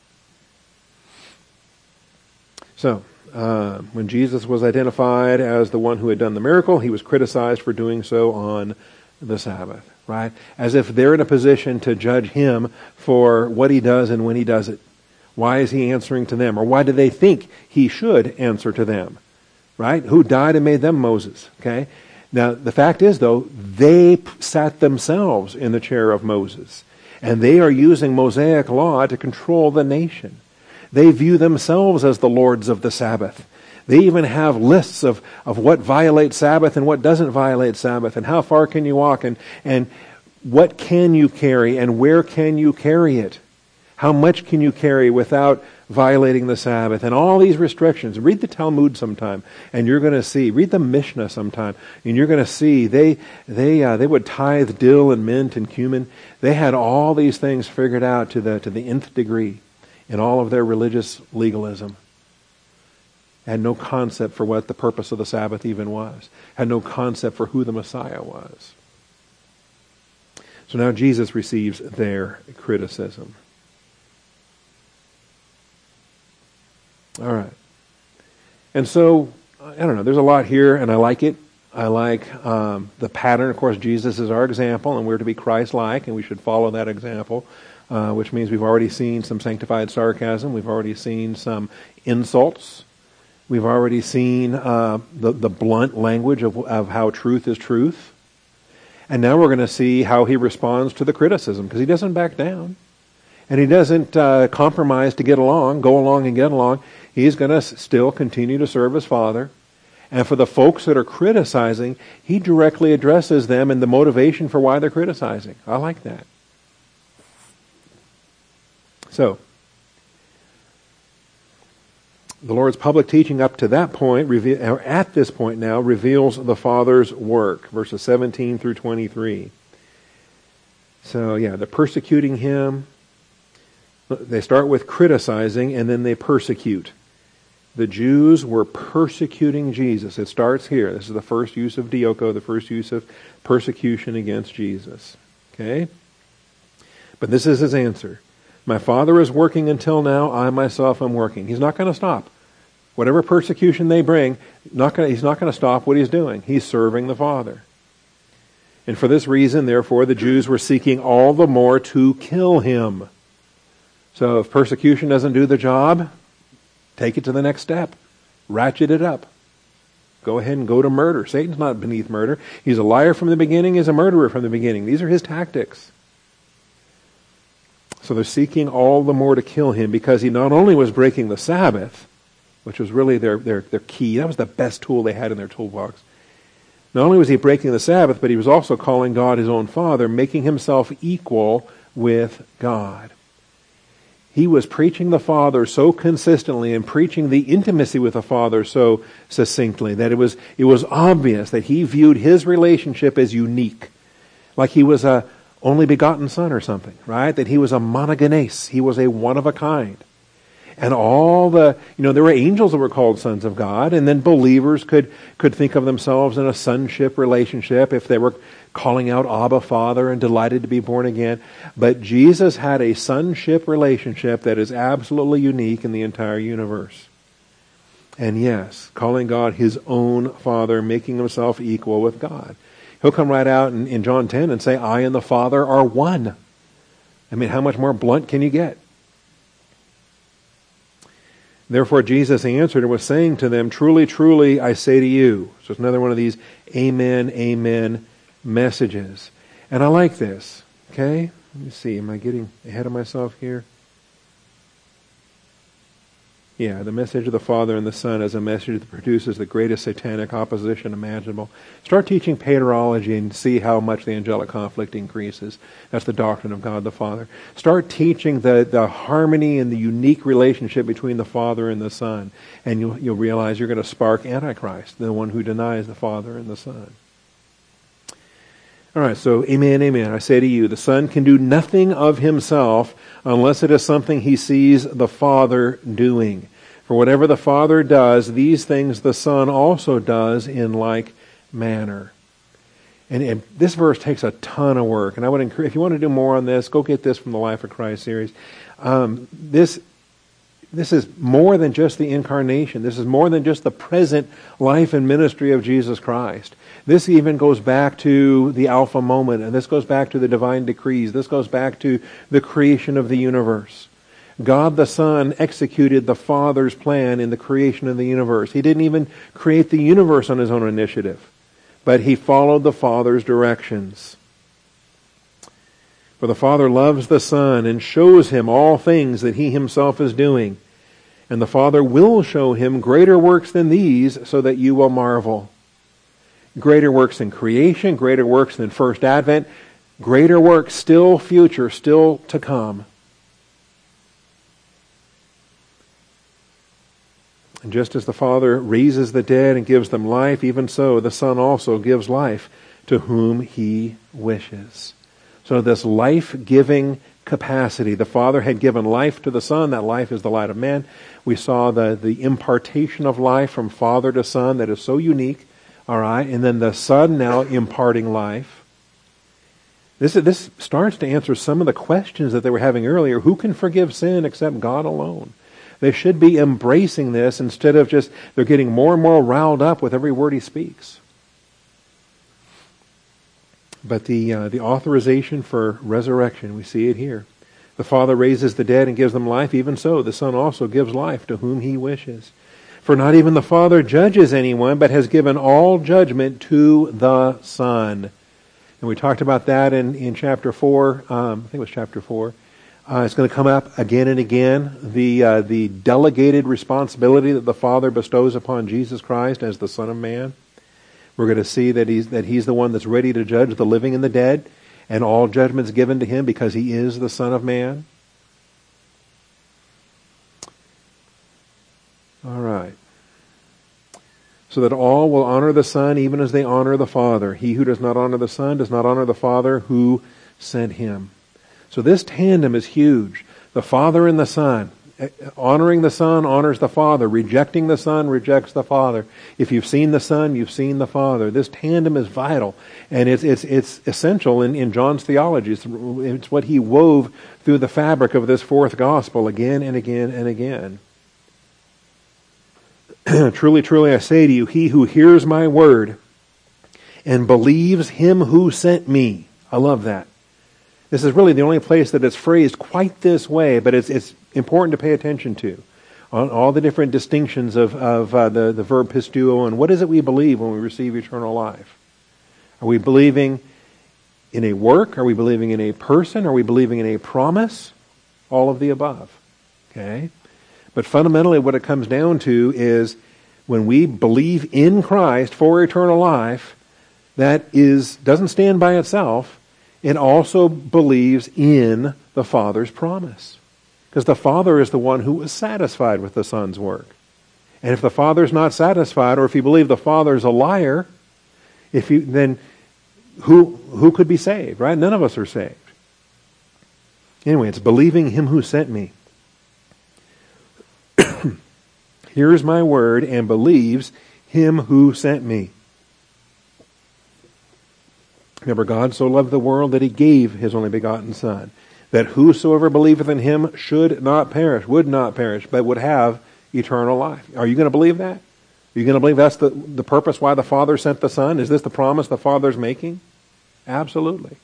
So, when Jesus was identified as the one who had done the miracle, he was criticized for doing so on the Sabbath, right? As if they're in a position to judge him for what he does and when he does it. Why is he answering to them? Or why do they think he should answer to them? Right? Who died and made them Moses? Okay? Now, the fact is, though, they sat themselves in the chair of Moses. And they are using Mosaic law to control the nation. They view themselves as the lords of the Sabbath. They even have lists of what violates Sabbath and what doesn't violate Sabbath, and how far can you walk, and what can you carry, and where can you carry it. How much can you carry without violating the Sabbath, and all these restrictions. Read the Talmud sometime, and you're going to see. Read the Mishnah sometime, and you're going to see they would tithe dill and mint and cumin. They had all these things figured out to the nth degree in all of their religious legalism. Had no concept for what the purpose of the Sabbath even was. Had no concept for who the Messiah was. So now Jesus receives their criticism. All right. And so, I don't know, there's a lot here, and I like it. I like the pattern. Of course, Jesus is our example, and we're to be Christ-like, and we should follow that example, which means we've already seen some sanctified sarcasm. We've already seen some insults. We've already seen the blunt language of how truth is truth. And now we're going to see how he responds to the criticism, because he doesn't back down. And he doesn't compromise to get along, go along and get along. He's going to still continue to serve his Father. And for the folks that are criticizing, he directly addresses them and the motivation for why they're criticizing. I like that. So, the Lord's public teaching up to that point, or at this point now, reveals the Father's work. Verses 17 through 23. So, yeah, they're persecuting him. They start with criticizing, and then they persecute. The Jews were persecuting Jesus. It starts here. This is the first use of dioko, the first use of persecution against Jesus. Okay? But this is his answer. My Father is working until now. I myself am working. He's not going to stop. Whatever persecution they bring, he's not going to stop what he's doing. He's serving the Father. And for this reason, therefore, the Jews were seeking all the more to kill him. So if persecution doesn't do the job, take it to the next step. Ratchet it up. Go ahead and go to murder. Satan's not beneath murder. He's a liar from the beginning. He's a murderer from the beginning. These are his tactics. So they're seeking all the more to kill him because he not only was breaking the Sabbath, which was really their key. That was the best tool they had in their toolbox. Not only was he breaking the Sabbath, but he was also calling God his own Father, making himself equal with God. He was preaching the Father so consistently and preaching the intimacy with the Father so succinctly that it was obvious that he viewed his relationship as unique, like he was a only begotten son or something, right? That he was a monogenes, he was a one of a kind. And all there were angels that were called sons of God, and then believers could think of themselves in a sonship relationship if they were calling out Abba, Father, and delighted to be born again. But Jesus had a sonship relationship that is absolutely unique in the entire universe. And yes, calling God his own Father, making himself equal with God. He'll come right out in John 10 and say, I and the Father are one. I mean, how much more blunt can you get? Therefore Jesus answered and was saying to them, truly, truly, I say to you. So it's another one of these amen, amen messages. And I like this. Okay? Let me see. Am I getting ahead of myself here? Yeah, the message of the Father and the Son is a message that produces the greatest satanic opposition imaginable. Start teaching paterology and see how much the angelic conflict increases. That's the doctrine of God the Father. Start teaching the harmony and the unique relationship between the Father and the Son, and you'll realize you're going to spark Antichrist, the one who denies the Father and the Son. All right, so amen, amen. I say to you, the Son can do nothing of himself unless it is something he sees the Father doing. For whatever the Father does, these things the Son also does in like manner. And this verse takes a ton of work. And I would encourage, if you want to do more on this, go get this from the Life of Christ series. This is more than just the incarnation. This is more than just the present life and ministry of Jesus Christ. This even goes back to the Alpha moment, and this goes back to the divine decrees. This goes back to the creation of the universe. God the Son executed the Father's plan in the creation of the universe. He didn't even create the universe on his own initiative, but he followed the Father's directions. For the Father loves the Son and shows him all things that he himself is doing. And the Father will show him greater works than these so that you will marvel. Greater works than creation, greater works than first advent, greater works still future, still to come. And just as the Father raises the dead and gives them life, even so the Son also gives life to whom he wishes. So this life-giving capacity, the Father had given life to the Son. That life is the light of man. We saw the impartation of life from Father to Son that is so unique. All right, and then the Son now imparting life. This starts to answer some of the questions that they were having earlier. Who can forgive sin except God alone? They should be embracing this instead of just, they're getting more and more riled up with every word he speaks. But the authorization for resurrection, we see it here. The Father raises the dead and gives them life. Even so, the Son also gives life to whom he wishes. For not even the Father judges anyone, but has given all judgment to the Son. And we talked about that in chapter 4. I think it was chapter 4. It's going to come up again and again. The delegated responsibility that the Father bestows upon Jesus Christ as the Son of Man. We're going to see that he's the one that's ready to judge the living and the dead, and all judgment's given to him because he is the Son of Man. All right. So that all will honor the Son even as they honor the Father. He who does not honor the Son does not honor the Father who sent him. So this tandem is huge. The Father and the Son. Honoring the Son honors the Father. Rejecting the Son rejects the Father. If you've seen the Son, you've seen the Father. This tandem is vital. And it's essential in John's theology. It's what he wove through the fabric of this fourth gospel again and again and again. Truly, truly, I say to you, he who hears my word and believes him who sent me. I love that. This is really the only place that it's phrased quite this way, but it's important to pay attention to. On all the different distinctions of the verb pisteuo, and what is it we believe when we receive eternal life? Are we believing in a work? Are we believing in a person? Are we believing in a promise? All of the above. Okay? But fundamentally what it comes down to is when we believe in Christ for eternal life, that doesn't stand by itself. It also believes in the Father's promise. Because the Father is the one who was satisfied with the Son's work. And if the Father's not satisfied, or if you believe the Father's a liar, then who could be saved, right? None of us are saved. Anyway, it's believing him who sent me. Hears my word and believes him who sent me. Remember, God so loved the world that he gave his only begotten Son, that whosoever believeth in him should not perish, would not perish, but would have eternal life. Are you going to believe that? Are you going to believe that's the purpose why the Father sent the Son? Is this the promise the Father's making? Absolutely.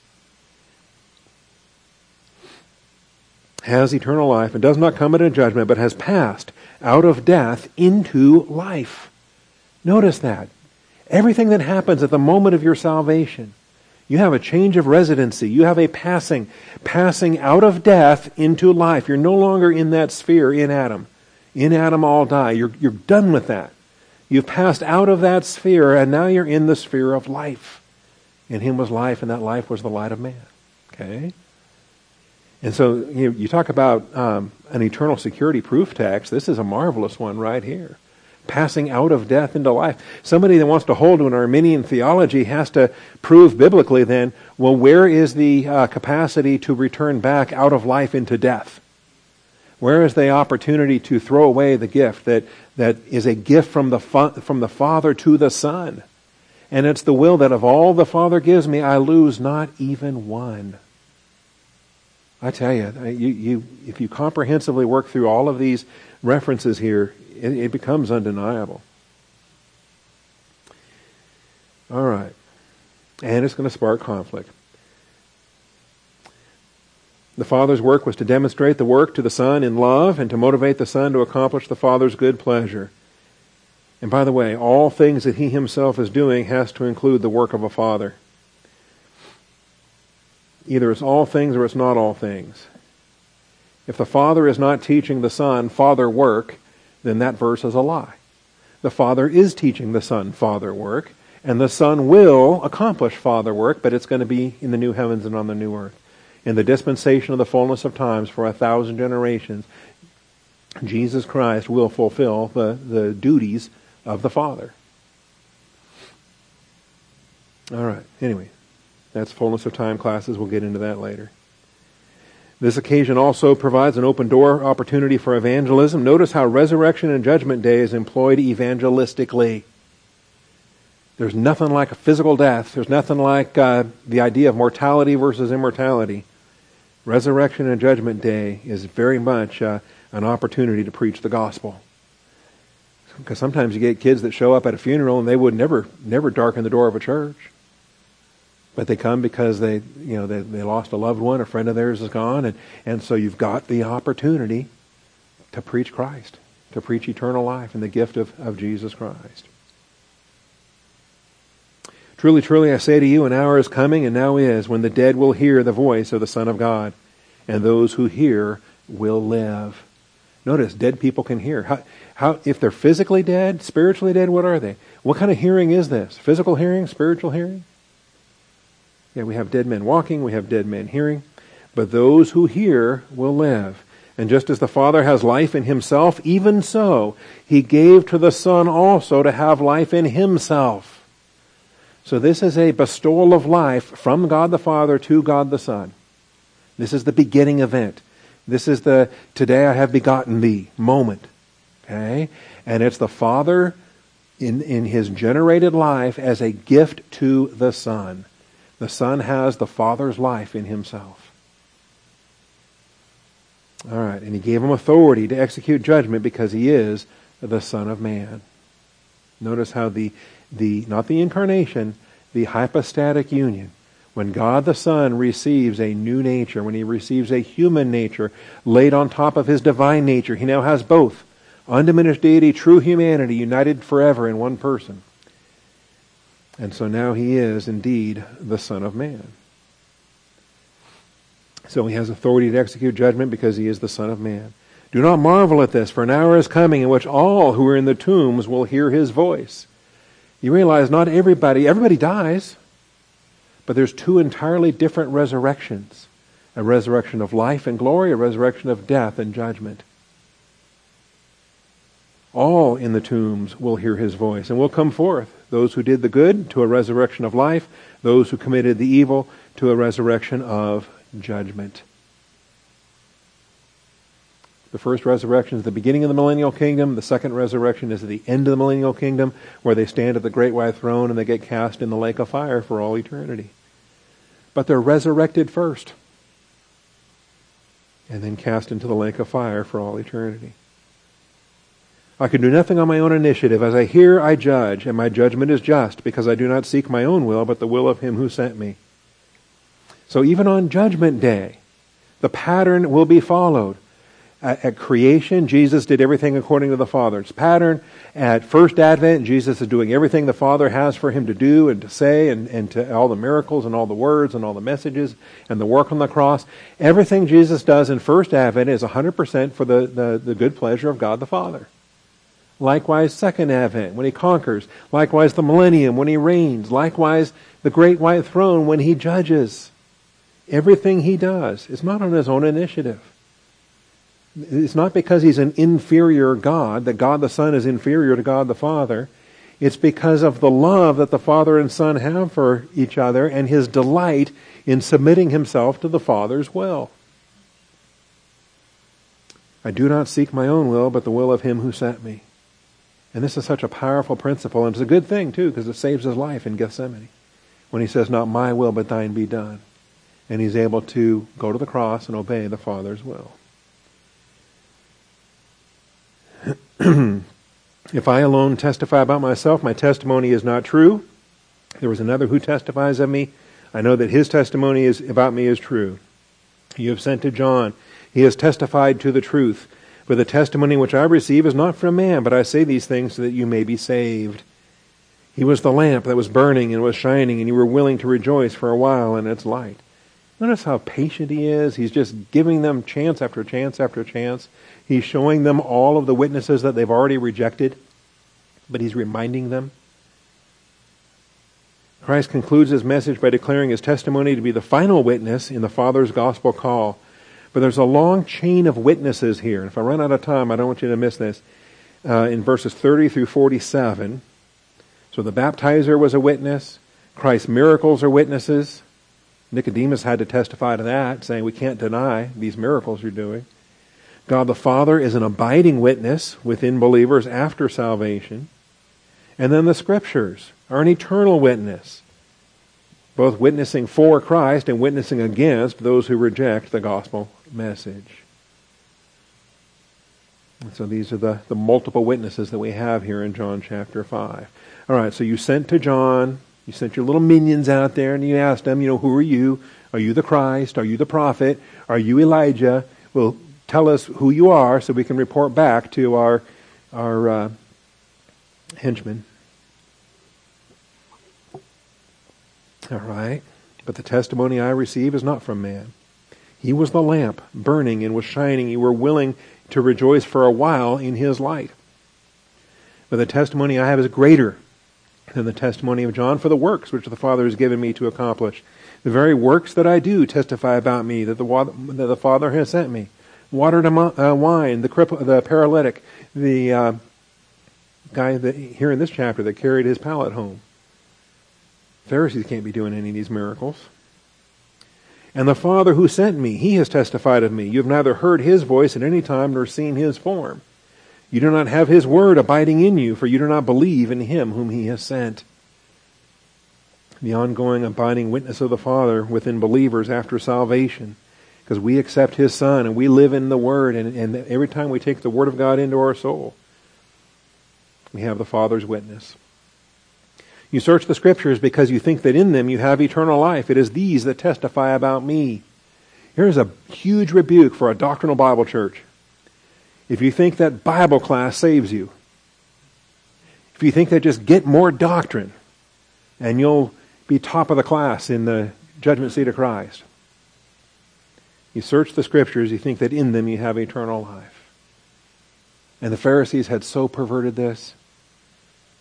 Has eternal life and does not come into judgment, but has passed out of death into life. Notice that. Everything that happens at the moment of your salvation, you have a change of residency. You have a passing out of death into life. You're no longer in that sphere in Adam. In Adam all die. You're done with that. You've passed out of that sphere, and now you're in the sphere of life. In him was life, and that life was the light of man. Okay? And so you talk about an eternal security proof text. This is a marvelous one right here. Passing out of death into life. Somebody that wants to hold to an Arminian theology has to prove biblically then, well, where is the capacity to return back out of life into death? Where is the opportunity to throw away the gift that is a gift from the Father to the Son? And it's the will that of all the Father gives me, I lose not even one. I tell you, if you comprehensively work through all of these references here, it becomes undeniable. All right. And it's going to spark conflict. The Father's work was to demonstrate the work to the Son in love and to motivate the Son to accomplish the Father's good pleasure. And by the way, all things that he himself is doing has to include the work of a Father. Either it's all things or it's not all things. If the Father is not teaching the Son Father work, then that verse is a lie. The Father is teaching the Son Father work, and the Son will accomplish Father work, but it's going to be in the new heavens and on the new earth. In the dispensation of the fullness of times for 1,000 generations, Jesus Christ will fulfill the duties of the Father. All right, anyway. That's fullness of time classes. We'll get into that later. This occasion also provides an open door opportunity for evangelism. Notice how resurrection and judgment day is employed evangelistically. There's nothing like a physical death. There's nothing like the idea of mortality versus immortality. Resurrection and judgment day is very much an opportunity to preach the gospel. Because sometimes you get kids that show up at a funeral and they would never darken the door of a church. But they come because they lost a loved one, a friend of theirs is gone, and so you've got the opportunity to preach Christ, to preach eternal life and the gift of Jesus Christ. Truly, truly, I say to you, an hour is coming, and now is, when the dead will hear the voice of the Son of God, and those who hear will live. Notice, dead people can hear. How if they're physically dead, spiritually dead, what are they? What kind of hearing is this? Physical hearing, spiritual hearing? Yeah, we have dead men walking, we have dead men hearing, but those who hear will live. And just as the Father has life in himself, even so he gave to the Son also to have life in himself. So this is a bestowal of life from God the Father to God the Son. This is the beginning event. This is the today I have begotten thee moment. Okay? And it's the Father in his generated life as a gift to the Son. The Son has the Father's life in himself. All right, and he gave him authority to execute judgment because he is the Son of Man. Notice how not the incarnation, the hypostatic union. When God the Son receives a new nature, when he receives a human nature laid on top of his divine nature, he now has both. Undiminished deity, true humanity, united forever in one person. And so now he is indeed the Son of Man. So he has authority to execute judgment because he is the Son of Man. Do not marvel at this, for an hour is coming in which all who are in the tombs will hear his voice. You realize not everybody dies, but there's two entirely different resurrections. A resurrection of life and glory, a resurrection of death and judgment. All in the tombs will hear his voice and will come forth. Those who did the good to a resurrection of life, those who committed the evil to a resurrection of judgment. The first resurrection is the beginning of the millennial kingdom. The second resurrection is at the end of the millennial kingdom, where they stand at the great white throne and they get cast in the lake of fire for all eternity. But they're resurrected first, and then cast into the lake of fire for all eternity. I can do nothing on my own initiative. As I hear, I judge, and my judgment is just, because I do not seek my own will, but the will of him who sent me. So even on Judgment Day, the pattern will be followed. At creation, Jesus did everything according to the Father's pattern. At First Advent, Jesus is doing everything the Father has for him to do and to say, and to all the miracles and all the words and all the messages and the work on the cross. Everything Jesus does in First Advent is 100% for the good pleasure of God the Father. Likewise, Second Advent, when he conquers. Likewise, the millennium, when he reigns. Likewise, the great white throne, when he judges. Everything he does is not on his own initiative. It's not because he's an inferior God, that God the Son is inferior to God the Father. It's because of the love that the Father and Son have for each other and his delight in submitting himself to the Father's will. I do not seek my own will, but the will of him who sent me. And this is such a powerful principle, and it's a good thing too, because it saves his life in Gethsemane, when he says, not my will, but thine be done. And he's able to go to the cross and obey the Father's will. If I alone testify about myself, my testimony is not true. There was another who testifies of me. I know that his testimony about me is true. You have sent to John. He has testified to the truth. For the testimony which I receive is not from man, but I say these things so that you may be saved. He was the lamp that was burning and was shining, and you were willing to rejoice for a while in its light. Notice how patient he is. He's just giving them chance after chance after chance. He's showing them all of the witnesses that they've already rejected, but he's reminding them. Christ concludes his message by declaring his testimony to be the final witness in the Father's gospel call. But there's a long chain of witnesses here. And if I run out of time, I don't want you to miss this. In verses 30 through 47. So the baptizer was a witness. Christ's miracles are witnesses. Nicodemus had to testify to that, saying we can't deny these miracles you're doing. God the Father is an abiding witness within believers after salvation. And then the Scriptures are an eternal witness, both witnessing for Christ and witnessing against those who reject the gospel message. And so these are the multiple witnesses that we have here in John chapter 5. All right, so you sent to John, you sent your little minions out there, and you asked them, who are you? Are you the Christ? Are you the prophet? Are you Elijah? Well, tell us who you are so we can report back to our henchmen. All right. But the testimony I receive is not from man. He was the lamp, burning and was shining. You were willing to rejoice for a while in his light. But the testimony I have is greater than the testimony of John, for the works which the Father has given me to accomplish. The very works that I do testify about me, that the Father has sent me. Water to wine, the paralytic, the guy that here in this chapter that carried his pallet home. Pharisees can't be doing any of these miracles. And the Father who sent me, he has testified of me. You have neither heard his voice at any time nor seen his form. You do not have his word abiding in you, for you do not believe in him whom he has sent. The ongoing abiding witness of the Father within believers after salvation, because we accept his Son and we live in the Word, and every time we take the Word of God into our soul, we have the Father's witness. You search the Scriptures because you think that in them you have eternal life. It is these that testify about me. Here's a huge rebuke for a doctrinal Bible church. If you think that Bible class saves you, if you think that just get more doctrine and you'll be top of the class in the judgment seat of Christ, you search the Scriptures, you think that in them you have eternal life. And the Pharisees had so perverted this.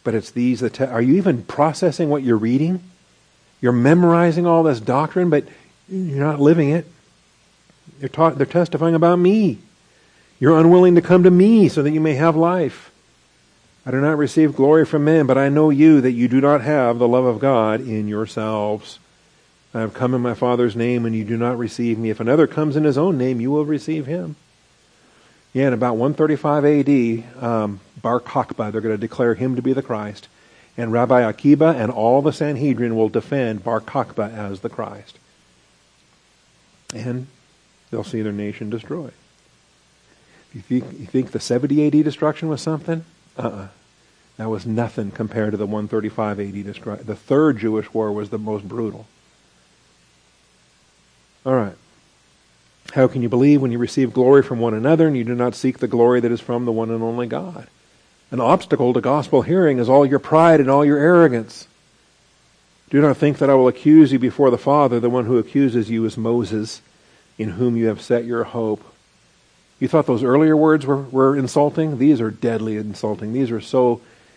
But it's these that are you even processing what you're reading? You're memorizing all this doctrine, but you're not living it. They're testifying about me. You're unwilling to come to me so that you may have life. I do not receive glory from men, but I know you, that you do not have the love of God in yourselves. I have come in my Father's name, and you do not receive me. If another comes in his own name, you will receive him. Yeah, in about 135 A.D., Bar Kokhba, they're going to declare him to be the Christ. And Rabbi Akiba and all the Sanhedrin will defend Bar Kokhba as the Christ. And they'll see their nation destroyed. You think the 70 A.D. destruction was something? That was nothing compared to the 135 A.D. destruction. The third Jewish war was the most brutal. All right. How can you believe when you receive glory from one another and you do not seek the glory that is from the one and only God? An obstacle to gospel hearing is all your pride and all your arrogance. Do not think that I will accuse you before the Father. The one who accuses you is Moses, in whom you have set your hope. You thought those earlier words were insulting? These are deadly insulting. These are so,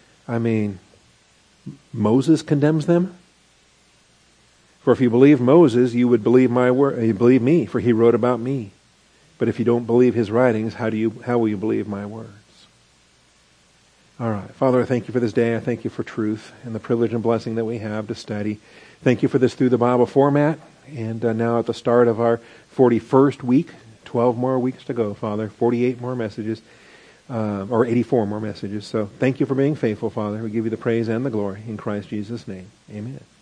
Moses condemns them? For if you believe Moses, you would believe my word. You believe me, for he wrote about me. But if you don't believe his writings, how will you believe my words? All right. Father, I thank you for this day. I thank you for truth and the privilege and blessing that we have to study. Thank you for this Through the Bible format. And now at the start of our 41st week, 12 more weeks to go, Father. 48 more messages, or 84 more messages. So thank you for being faithful, Father. We give you the praise and the glory in Christ Jesus' name. Amen.